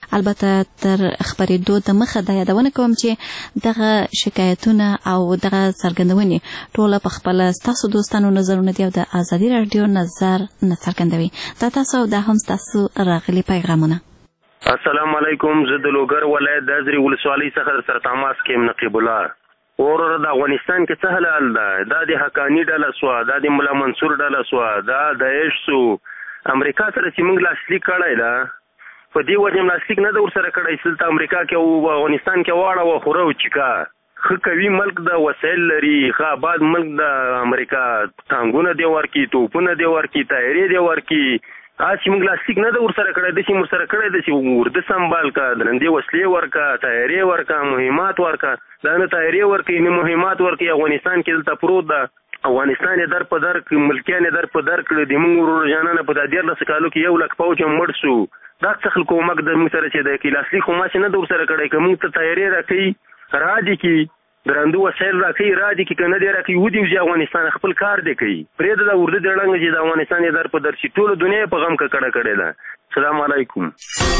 البته تر خبرېدو د مخه دا یادونه کوم چې دغه شکایتونه او دغه څرګندونې ټوله په خپل ستاسو دوستانو نظرونه دي او د ازادي راډیو نظر نه څرګندوي. دا تاسو دا هم ستاسو راغلي پیغامونه. السلام علیکم. زه د لوګر ولایت د ازرې ولسوالۍ څخه سره تماس کوم. نقیب الله اور د افغانستان کې څه حال ده؟ دا د حقانی ډله سو، دا د مولا منصور ډله سو، دا د ایش سو. امریکا سره چې موږ لاسلیک کړی ده په دې وجه لاسلیک نه د ور سره کړی سلته امریکا کې او افغانستان کې واړه و خوره او چکا خ کوي ملک د وسایل لري، خ آباد ملک د امریکا ټانګونه دی ورکی، توپونه دی ورکی، تایرې دی ورکی. چې موږ لاسلیک نه د ور سره کړی د چې مر سره کړی د چې ورده سنبال کا درندې وسلې ورکا، تایرې ورکا، مهمات ورکا. دا نه تایرې ورکی نه مهمات ورکی. افغانستان کې دلته پروت ده. افغانستان در په در ملکیان در په در کړ د موږ ورور جانانه په د 14 کالو کې 1 لک پوج مړ شو. دا څه خلکو مګ د موږ سره چې د کې لاسلیک خو ما چې نه د ور سره کړی کوم ته تایرې راکې راځي کې درندو وسایل راکې راځي کې کنه دی راکې ودی چې افغانستان خپل کار دی کوي. پرې د ورده دړنګ چې د افغانستان در په در شي ټول دنیا په غم کې کړه ده. السلام علیکم.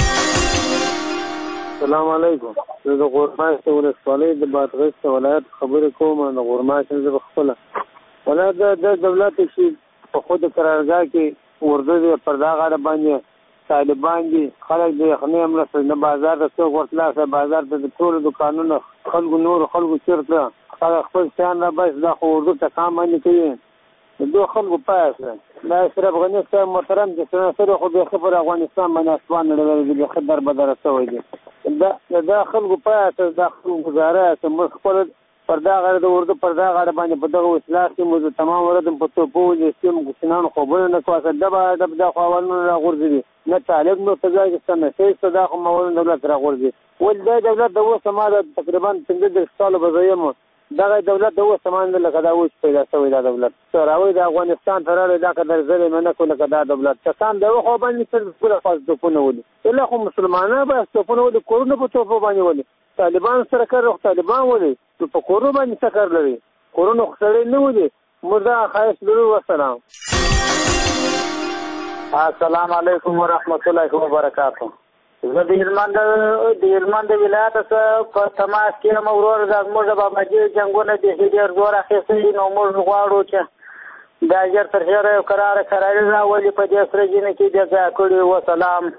السلام علیکم. زه د غورماش ولسوالۍ د بادغیس ولایت خبرې کوم. د غورماش زه خپل ولایت د دولت چې په خود قرارګاه کې ورده پر دا غاړه باندې طالبان دي، خلک د یخنۍ امله نه بازار ته څوک ورتلاسه، بازار ته د ټولو دوکانونو خلکو نور خلکو چیرته خلک خپل شیان را بس دا خو اردو ته کام باندې کوي. د دو خلکو پاسه دا اشرف غني صاحب محترم چې سره خو بیخي پر افغانستان باندې اسوان نړولی دی، بیخي در بدره شوی دی. دا خلکو پاسه دا خلکو گزاره چې موږ خپل پر دا غاړه د اردو پر دا غاړه باندې په دغه اصلاح کې موږ تمام وردم په توپو چې موږ کسانانو خوبونه نه کواسه ډب دا خو اولونه راغورځي نه طالب نو تجاوز نه شي صدا خو مول دولت راغورځي. ول دا دولت د اوس سماده تقریبا 15 سال بزایم دغه دولت د اوس سماده لکه دا اوس پیدا شوی دا دولت سراوي د افغانستان تراره دا قدر زره منه کو لکه دا دولت کسان دا خو باندې څه ټول خاص دوپونه ودی الا خو مسلمانانه به دوپونه ودی کورونه په توپو باندې ودی طالبان سره کړو طالبان ودی په کورونه باندې څه کار لري کورونه خسرې نه ودی مردا خایس درو والسلام. السلام علیکم ورحمت الله وبرکاته. زه د هلمند ولایت څخه په تماس کې مورور د موږ بابا جي جنگونه د هډیر زور اخیستي نو موږ غواړو چې دا جر تر هغه قرار راولي په دې سره جن کې د ځاکړي وسلام.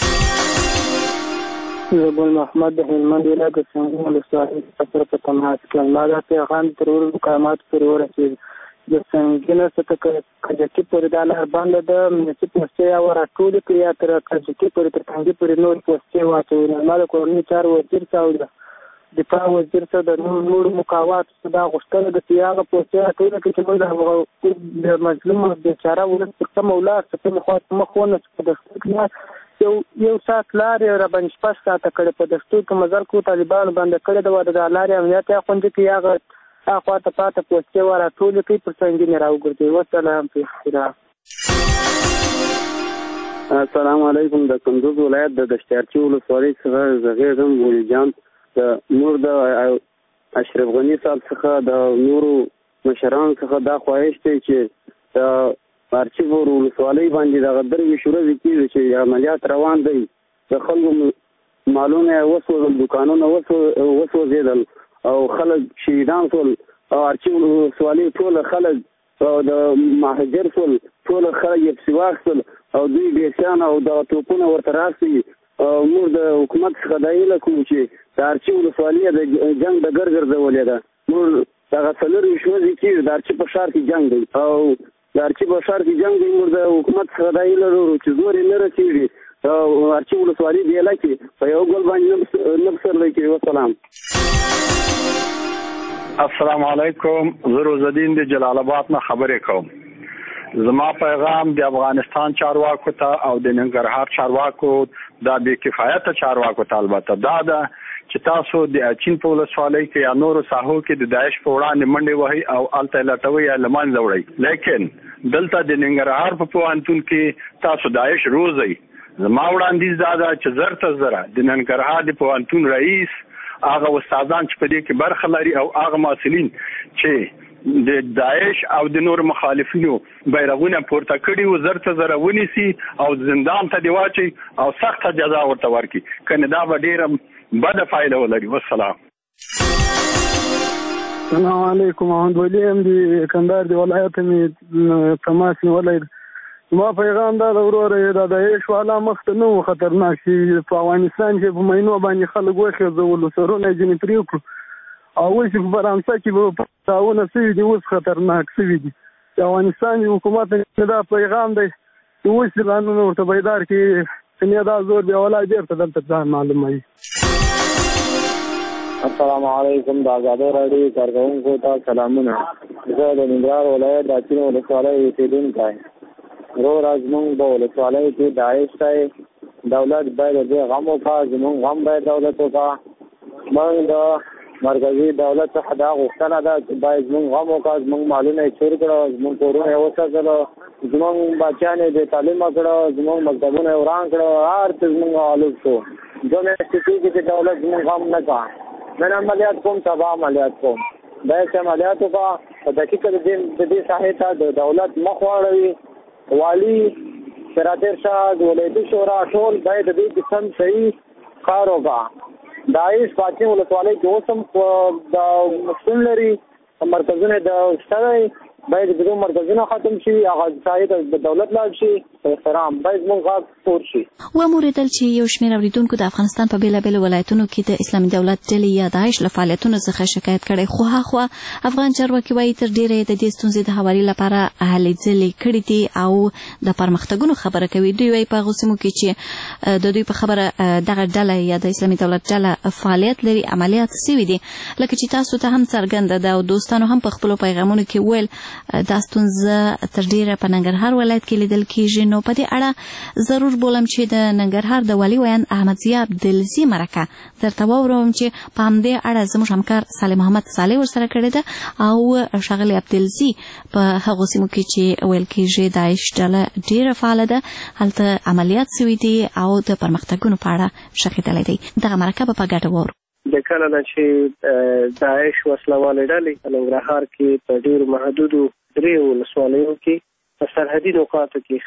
زبل محمد د هلمند ولایت څخه ولسوالۍ څخه په تماس کې ما دا پیغام تر مقامات پورې ورسېد. د څنګه څه کجکی پورې د لار باندې د منسي پوسټي او راټول کې یا تر کجکی پورې تر څنګه پورې نور پوسټي واچوي. نو د کورنۍ چار وزیر څاو دفاع وزیر څخه د نور مقاومت صدا غوښتنه د سیاغه پوسټي راټول کې چې د مظلوم بیچاره ولس په مولا څخه مخونه څخه یو سات لار را باندې پښه تا کړې په دستور کې مزل کو طالبان باندې کړې د لارې امنیت یا خوند کې یاغه اخوا ته پاته پوسټي ورا ټول کې پر څنګه نه راوګرځي. والسلام په اختیار. السلام علیکم. د کندوز ولایت د دشتارچی ولسوالۍ څخه زغیرم ولجان د نور د اشرف غنی صاحب څخه د نورو مشران څخه دا خواهش دی چې د ارچیف ولسوالۍ باندې د غدر وشوره کیږي چې عملیات روان دي د خلکو معلومه وسو دکانونه وسو زیدل او خلک شهیدان ټول او ارچیف ولسوالۍ ټول خلک او د مهاجر ټول خلک یې سواخل او دوی بیسان او د توپونه ورته راسي. موږ د حکومت څخه دایله کوم چې د ارچیف ولسوالۍ د جنگ د ګرځولې ده. موږ هغه څلور شوزي کې د ارچیف په ښار کې جنگ دی او د ارچیف په ښار کې جنگ دی. موږ د حکومت څخه دایله ورو چې زور یې نه رسېږي او ارچیف ولسوالۍ دی لکه په یو ګل باندې نبصر لکه. والسلام. السلام علیکم. زه روزالدین د جلال آباد نه خبرې کوم. زما پیغام د افغانستان چارواکو ته او د ننګرهار چارواکو دا بې کفایته چارواکو ته البته دا ده چې تاسو د اچین په ولسوالۍ کې یا نورو ساحو کې د داعش په وړاندې منډې وهئ او هلته لټوئ یا له منځه وړئ، لیکن دلته د ننګرهار په پوهنتون کې تاسو داعش روزئ. زما وړاندیز دا ده چې زر ته زره د ننګرهار د پوهنتون رئیس هغه استادان چې په دې کې برخه لري او هغه محصلین چې د داعش او د نور مخالفینو بیرغونه پورته کړي و زر ته زره ونیسي او زندان ته دی واچي او سخت جزا ورته ورکړي کنه دا به ډیره بده فایده ولري. والسلام. السلام علیکم. محمد ولی ام دی کندهار دی ولایت می تماس ولایت. ما پیغام دا وروره دا د عيش والا مخته نو خطرناک شي په افغانستان کې په مینو باندې خلک وخه زول سرونه جنې پریوکو او چې په فرانسه کې په تاونه سوي دي اوس خطرناک سوي دي. د افغانستان حکومت دا پیغام دی چې اوس ځانونه ورته بیدار کې څنګه دا زور دی ولای ډیر ته دلته ځان معلومه وي. السلام علیکم. د آزادۍ راډیو کارکونکو ته سلامونه. زه د ننګرهار ولایت د اچین ولسوالۍ اوسېدونکی یم. رو زمونږ په ولسوالۍ کې داعش ته دولت باید د غم وکړه، زمونږ غم باید دولت وکړه. موږ د مرکزي دولت څخه دا غوښتنه ده چې باید زمونږ غم وکړه، زمونږ مالونه یې چور کړه، زمونږ کورونه یې وساتله، زمونږ بچیان یې بې تعلیمه کړه، زمونږ مکتبونه یې وران کړه، هر څه زمونږ هلک شو. 2 میاشتې کېږي چې دولت زمونږ غم نه کړه. نن عملیات کوم، سبا عملیات کوم. باید چې عملیات وکړه په دقیقه د دې ساحې ته د دولت مخ واړوي. والی سراتر شاه د ولایتي شورا ټول باید د دې قسم صحیح کار وکړه. داعش پاتې ولسوالۍ کې اوس هم د مسؤل لري مرکزونه د شته باید د دې مرکزونه ختم شي، هغه ځای د دولت لاړ شي، احترام باید موږ غاښ پور شي. وموریدل چې یو شمېر اوریدونکو د افغانستان په بیلابیلو ولایتونو کې د اسلامي دولت ډلې یا داعش له فعالیتونو څخه شکایت کړی، خو هاخوا افغان چارواکي وایي تر ډیره د دې ستونزې د هواري لپاره هلې ځلې کړي دي او د پرمختګونو خبره کوي. دوی وایي په هغو سیمو کې چې د دوی په خبره دغه ډله یا د اسلامي دولت ډله فعالیت لري عملیات سوي دي، لکه چې تاسو ته هم څرګنده ده او دوستانو هم په خپلو پیغامونو کې ویل دا ستونزه تر ډیره په ننګرهار ولایت کې لیدل کېږي. نو په دې اړه ضرور بولم چې د ننګرهار د والي ویان احمد ضیا عبدالزي مرکه درته واورم چې په همدې اړه زموږ همکار صالح محمد صالح ورسره کړې ده او ښاغلي عبدالزي په هغو سیمو کې چې ویل کېږي داعش ډله ډیره فعاله ده هلته عملیات سوي دي او د پرمختګونو په اړه شخیدلی دی. دغه مرکه به په ګډه واورو. د کله نه چې داعش وسلوالې ډلې په ننګرهار کې په ډېرو محدودو 3 ولسوالیو کې په سرحدي نقاطو کې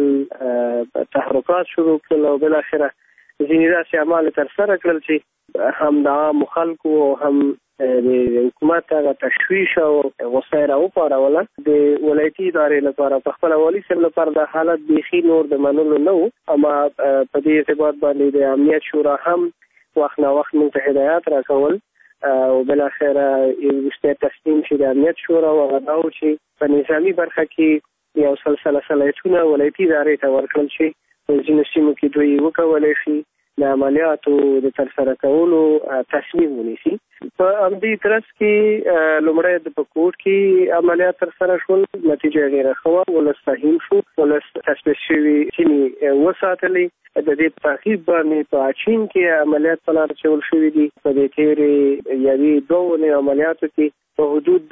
خپل تحرکات شروع کړل او بالاخره ځینې داسې اعمال ترسره کړل چې هم د عامو خلکو او هم د حکومت هغه تشویش او غصه یې راوپاروله. د ولایتي ادارې لپاره په خپله والي صاحب لپاره د حالت بیخي نور د منلو نه و، اما په دې ارتباط باندې د امنیت شورا هم وخت نا وخت موږ ته هدایات راکول او بالاخره وروستی تصمیم چې د امنیت شورا هغه دا و چې په نظامي برخه کې یو سلسله صلاحیتونه ولایتي ادارې ته ورکړل شي، په ځینو سیمو کې دوی وکولی شي د عملیاتو د ترسره کولو تصمیم ونیسي. په همدې ترڅ کې لومړی د پکوټ کې عملیات ترسره شول، نتیجه یې ډېره ښه وه، ولس فهیم شو، ولس تثبیت شوي سیمې وساتلې. د دې تعقیب باندې په اچین کې عملیات په لار اچول شوي دي. په دې تېرې یوې 2 اونۍ عملیاتو کې په حدود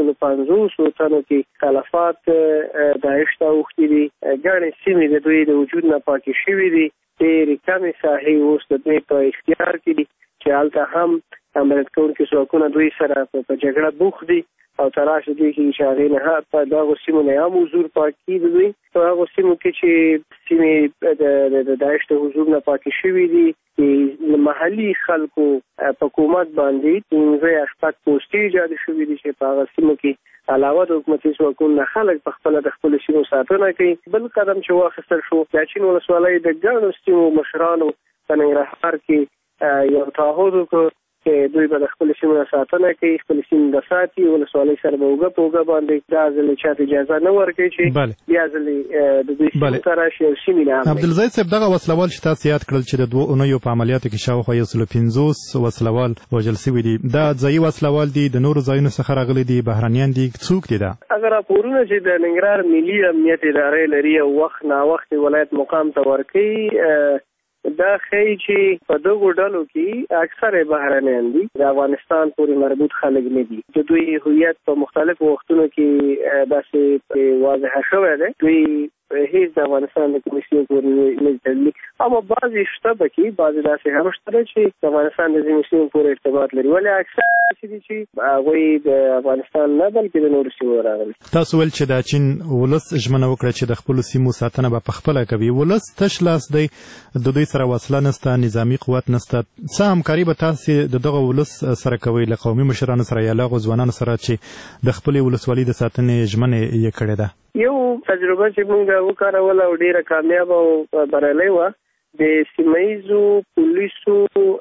250 تنو کې تلفات داعش ته اوښتي دي. ګڼې سیمې د دوی د وجود نه پاکې شوي دي. ډېرې کمې ساحې اوس د دوی په اختیار کې دي چې هلته هم عملیات کوونکي ځواکونه دوی سره په جګړه بوخت دي او تلاش دوی کې چې هغې نه په دغو سیمو نه هم حضور پاکي د دوی په هغو سیمو کې چې سیمې د داعش د حضور نه پاکې شوي دي چې محلي خلکو په حکومت باندې 15 پوستې ایجاد شوي دي چې په هغه سیمو کې علاوه د حکومتي ځواکونو نه خلک په خپله د خپلو سیمو ساتنه کوي. بل قدم چې واخیستل شو د اچین ولسوالۍ د ګڼو سیمو مشرانو په ننګرهار کې یو تعهد وکړ چې دوی به د خپل سیمو ساتنه کوي، خپل سیمې به ساتي، ولسوالۍ سره به اوږه په اوږه باندې دا ځل چاته اجازه نه ورکوي چې بیا ځل د دوی سیمو ته راشي او سیمې نه اخلي. عبدالزی صاحب دغه وسلوال چې تاسو یاد کړل چې د 2 اونیو په عملیاتو کې شاوخوا 150 وسلوال وژل شوي دي، دا ځایي وسلوال دي، د نورو ځایونو څخه راغلي دي، بهرنیان دي، څوک دي؟ دا هغه راپورونه چې د ننګرهار ملي امنیت ادارې لري او وخت نا وخت ولایت مقام ته ورکوي، دا ښیي چې په دغو ډلو کې اکثر بهرنیان دي، د افغانستان پورې مربوط خلک نه دي. د دوی هویت په مختلفو وختونو کې داسې واضحه شوی دی. دوی هیڅ د افغانستان د کمیسیون پورې نه تړلي. اما بعضې شته پکې بعضې داسې هم شته چې د افغانستان د کمیسیون پورې ارتباط لري، ولې اکثر دي چې هغوی د افغانستان نه بلکې د نورو سیمو راغلي. تاسو ویل چې د چین ولس ژمنه وکړه چې د خپلو سیمو ساتنه به پخپله کوي. ولس تش لاس دی، د دوی سره وسله نشته، نظامي قوت نشته. څه همکاري به تاسې د دغه ولس سره کوئ له قومي مشرانو سره یا له هغو ځوانانو سره چې د خپلې ولسوالۍ د ساتنې ژمنه یې کړې ده؟ یو تجربه چې موږ وکاروله او ډېره کامیابه او بریالۍ وه، د سیمه ییزو پولیسو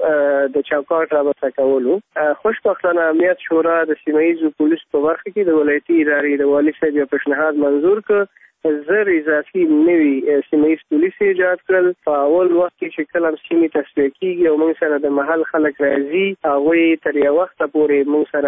د چوکاټ رامنځته کولو. خوشبختانه امنیت شورا د سیمه ییزو پولیسو په برخه کې د ولایتي ادارې د والي صاحب یو پیشنهاد منظور کړ، زر اضافي نوي سیمه ییز پولیس ایجاد کړل. په اول وخت کې چې کله سیمې تصفیه کېږي او موږ سره د محل خلک راځي، هغوی تر یو وخته پورې موږ سره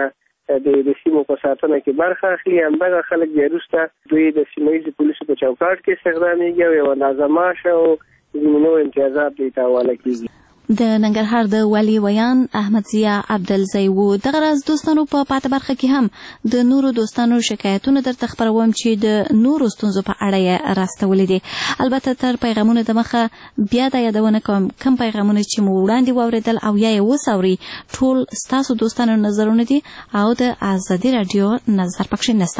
د سیمو په ساتنه کې برخه اخلي. همدغه خلک بیا وروسته دوی د سیمه ییزو پولیسو په چوکاټ کې استخدامیږي او یو اندازه معاش او ځینې نور امتیازات دوی ته حواله کېږي. د ننګرهار د والي ویان احمد ضیا عبدالزی و. دغه راز دوستانو په پاته برخه کې هم د نورو دوستانو شکایتونه درته خپروم چې د نورو ستونزو په اړه یې راستولې دي. البته تر پیغامونو دمخه بیا دا یادونه کوم کوم پیغامونه چې مو وړاندې واورېدل او یا یې وساوري ټول ستاسو دوستانو نظرونه دي او د ازادي راډیو نظر پکښې نشته.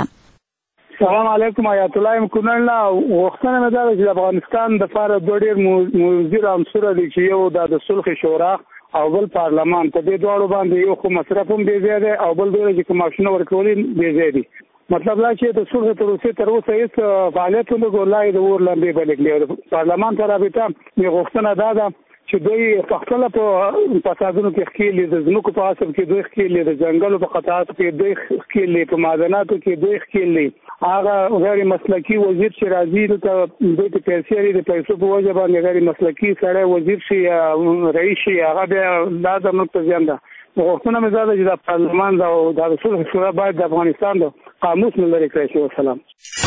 السلام علیکم. آیت الله مکنن وختونه مې دا چې افغانستان د لپاره دوه ډېر موزیر عنصر دي چې یو د صلح شورا او بل پارلمان. په دې دواړو باندې یو خو مصرف هم بې ځای دی او بل ډېر چې کماشونه ورکول بې ځای دي. مطلب دا چې د صلح تر اوسه هیڅ فعالیت نه کوي، د اور لمبې بلې کړي. پارلمان ته رابطه یې غوښتنه دا ده چې دوی په خپل په فسادونو کې ښکېلي، د ځمکو په غصب کې دوی ښکېلي، د ځنګلو په قطعاتو کې دوی ښکېلي، په معدناتو کې دوی ښکېلي. هغه غیر مسلکي وزیر چې راځي دلته دوی ته پیسې لري، د پیسو په وجه باندې غیر مسلکي سړی وزیر شي یا رئیس شي، هغه بیا دا زموږ ته زیان ده. غوښتنه مې دا ده چې د پارلمان او د صلح شورا باید د افغانستان د قاموس نه لرې کړی شي. وسلام.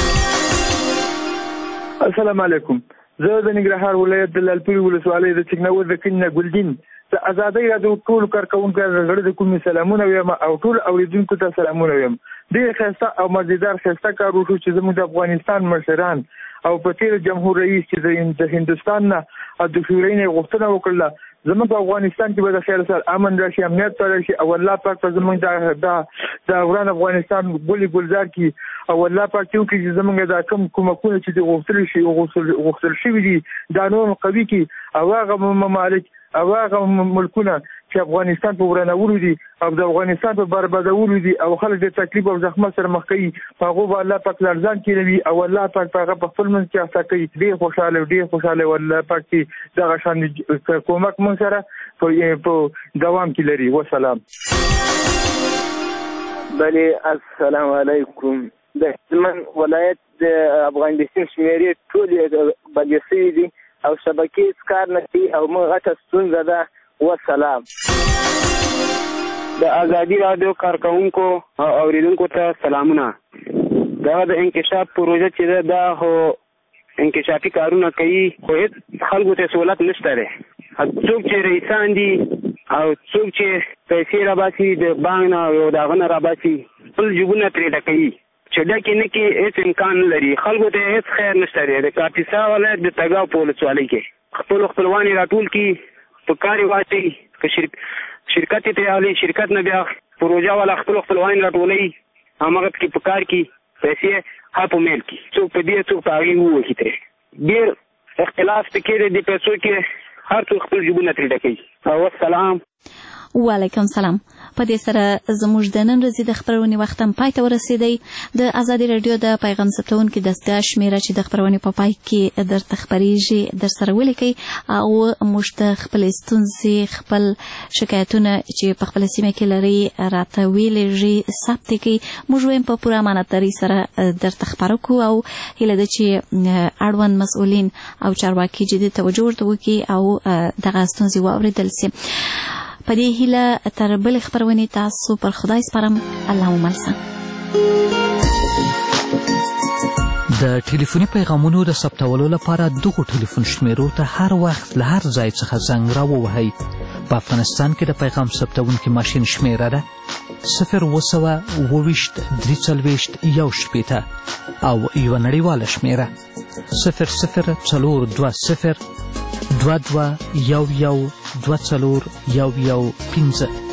السلام علیکم. زه د ننګرهار ولایت د لالپورې ولسوالۍ د چکناور د کلي نه ګلدین د ازادۍ راډیو ټولو کارکوونکو زړه د کومې سلامونه وایم او ټول اوریدونکو ته سلامونه وایم. ډېر ښایسته او مزیدار ښایسته کار وشو چې زموږ د افغانستان مشران او په تېر جمهور رئیس چې د هندوستان نه او د شورای نه غوښتنه وکړله زموږ په افغانستان کې به د خیر سره امن راشي، امنیت پیدا شي او الله پاک په زموږ د وران افغانستان ګلي ګلزار کړي او الله پاک وکړي چې زموږ دا کوم کومکونه چې غوښتل شوي دي دا نور قوي کړي او هغه ممالک او هغه ملکونه چې افغانستان په ورانولو دي او د افغانستان په بربادولو دي او خلک د تکلیف او زحمت سره مخ کوي، هغه به الله پاک لرزان کړي او الله پاک هغه په خپل منځ کې احسا کوي. ډېر خوشاله والله پاک چې دغه شان کومک مون سره په دوام کې لري. وسلام. بله السلام علیکم. د هلمند ولایت د افغانستان شمیرې ټولې بندې شوي دي او شبکې کار نه کوي او موږ غټه ستونزه ده. وسلام. د ازادي راډیو کارکوونکو او اوریدونکو ته سلامونه. دا د انکشاف پروژه چې ده دا خو انکشافي کارونه کوي خو هېڅ خلکو ته سهولت نشته دی. څوک چې رئیسان دي او څوک چې پیسې راباسي د بانک نه او د هغه نه راباسي خپل جیبونه ترې ډکوي چې ډکې نه کړي هېڅ امکان نه لري. خلکو ته هېڅ خیر نشته دی. د کاپیسا ولایت د تګاو په ولسوالۍ کې خپلوان یې راټول کړي، په کار یې واچوي، که شرکت یې تیارلی، شرکت نه بیا پروژه والا خپلوان یې راټولوي، هماغه پکې په کار کې پیسې په میل کې څوک په دې څوک په هغې ووهي ترې. ډېر اختلاف پکې دی د پیسو کې، هر څوک خپل جیبونه ترې ډکوي. والسلام. وعلیکم سلام. په دې سره زموږ د نن ورځې د خپرونې وخت هم پای ته ورسېدی. د ازادي راډیو د پیغام ثبتونکي دستګاه شمېره چې د خپرونې په پای کې درته خپرېږي در سره ولیکئ او موږ ته خپلې ستونزې، خپل شکایتونه چې په خپله سیمه کې لرئ راته ویلېږئ، ثبت یې کړئ. موږ وایم په پوره امانتدارۍ سره درته خپاره کړو او هیله ده چې اړوند مسؤلین او چارواکي جدي توجه ورته وکړي او دغه ستونزې واورېدل سي. په دې هیله تر بلې خپرونې تاسو پر خدای سپارم. الله مو مل شه. د ټلیفوني پیغامونو د ثبتولو لپاره دغو ټلیفون شمیرو ته هر وخت له هر ځای څخه زنګ راووهئ. په افغانستان کې د پیغام ثبتونکي ماشین شمیره ده 02023 340 1 او یوه نړیواله شمیره 00 420 22 11 24 15